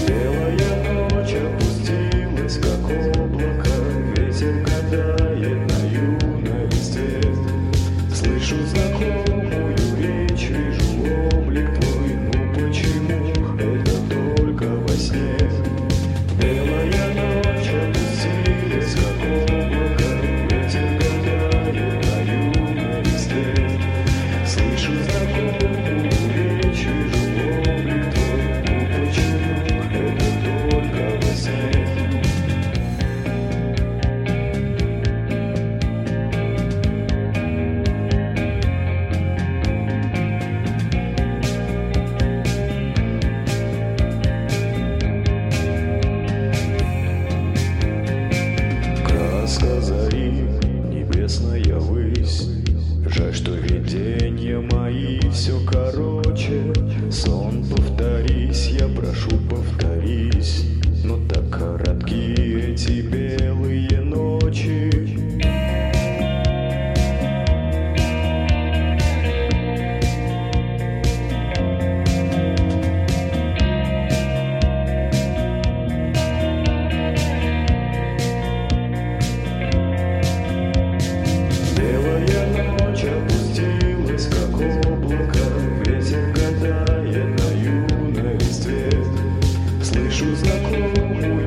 Белая ночь опустилась, как облако, ветер гадает на юной листве. Слышу знакомую речь, вижу облик твой, ну почему это только во сне? Белая ночь опустилась, как облако, ветер гадает на юной листве. Слышу знакомую речь, вижу облик твой, ну почему это только во сне? Краска зари, небесная высь. Жаль, что видения мои все короче. Сон, повторись, я прошу, повторись. Но так коротки эти белые ночи. Белая ночь опустилась, как облако, ветер гадает на юной листве. Слышу знакомую